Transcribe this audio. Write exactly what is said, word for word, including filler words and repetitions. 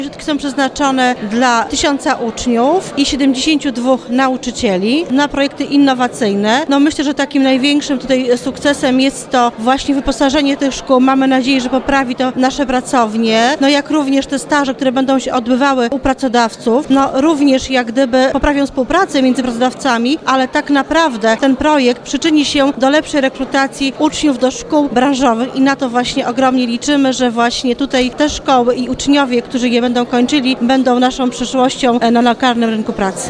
Środki są przeznaczone dla tysiąca uczniów i siedemdziesięciu dwóch nauczycieli na projekty innowacyjne. No myślę, że takim największym tutaj sukcesem jest to właśnie wyposażenie tych szkół. Mamy nadzieję, że poprawi to nasze pracownie, no jak również te staże, które będą się odbywały u pracodawców, no również jak gdyby poprawią współpracę między pracodawcami, ale tak naprawdę ten projekt przyczyni się do lepszej rekrutacji uczniów do szkół branżowych i na to właśnie ogromnie liczymy, że właśnie tutaj te szkoły i uczniowie, którzy je będą kończyli, będą naszą przyszłością na lokalnym rynku pracy.